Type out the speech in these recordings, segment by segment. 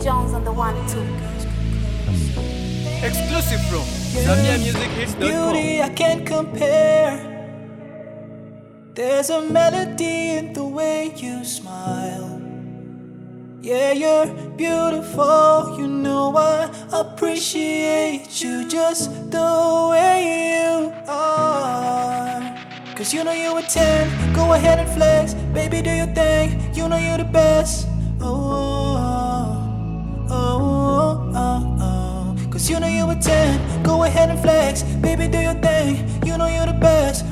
Jones on the 1-2. Exclusive from ZambiaMusicHits.com. Beauty I can't compare. There's a melody in the way you smile. Yeah, you're beautiful. You know I appreciate you just the way you are. Cause you know you a 10, go ahead and flex. Baby, do your thing, you know you're the best. Cause you know you a 10, go ahead and flex. Baby, do your thing, you know you're the best.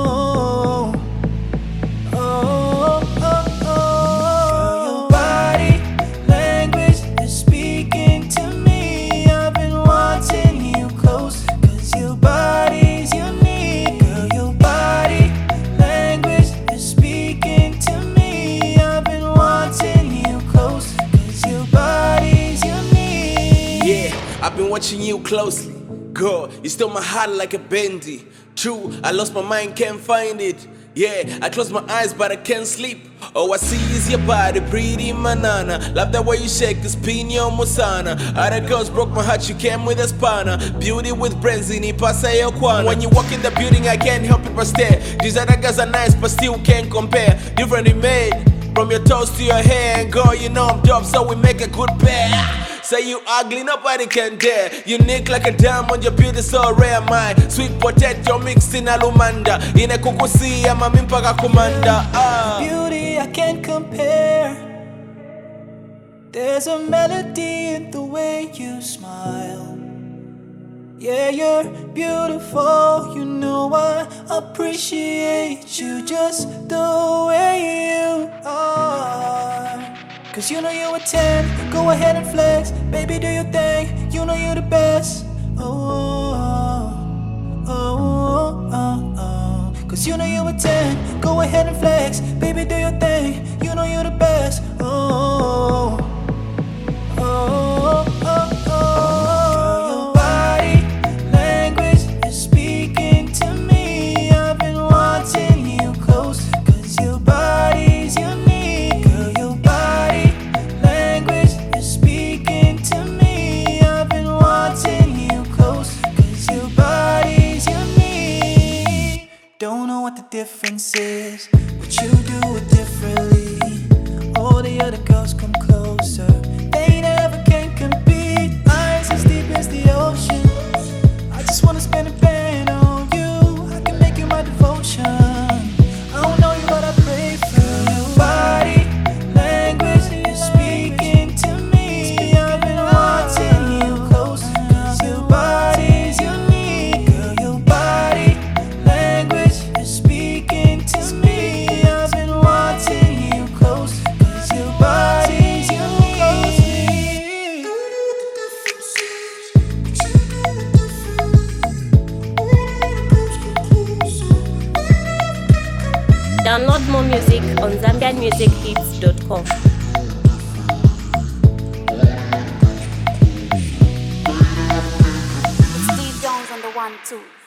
Your body language is speaking to me. I've been wanting you close, cause your body's unique. Girl, your body language is speaking to me. I've been wanting you close, cause your body's unique. Yeah, I've been watching you closely. Girl, you stole my heart like a bendy. True, I lost my mind, can't find it. Yeah, I close my eyes but I can't sleep. All I see is your body, pretty manana. Love the way you shake the spino musana. Other girls broke my heart, you came with a spanner. Beauty with brains in it, pasa yo kwana. When you walk in the building, I can't help it but stare. These other guys are nice but still can't compare. Differently made, from your toes to your hair. And girl, you know I'm dope, so we make a good pair. Say you ugly, nobody can dare. Unique like a diamond, your beauty so rare. My sweet potato mixed in alumanda. In a kukusi, I'm a mimpaka kumanda. Beauty I can't compare. There's a melody in the way you smile. Yeah, you're beautiful. You know I appreciate you just the way you are. Cause you know you a 10, go ahead and flex. Baby, do your thing, you know you're the best. Cause you know you a 10, go ahead and flex. Baby, do your thing, you know you're the best. Your body language is speaking to me. I've been wanting you close, cause your body's unique. Girl, your body language is speaking to me. I've been wanting you close, cause your body's unique. Don't know what the difference is, but you do it differently. All the other girls come closer, they never can compete. Eyes as deep as the ocean. I just wanna spend a band on you. I can make you my devotion. I don't know you, but I pray for you. Your body language is speaking to me. I've been wanting you close, cause your body's unique. Girl, your body language is speaking to me. I've been wanting you close, cause your body's unique. Download more music on ZambiaMusicHits.com. Steve Jones on the 1-2.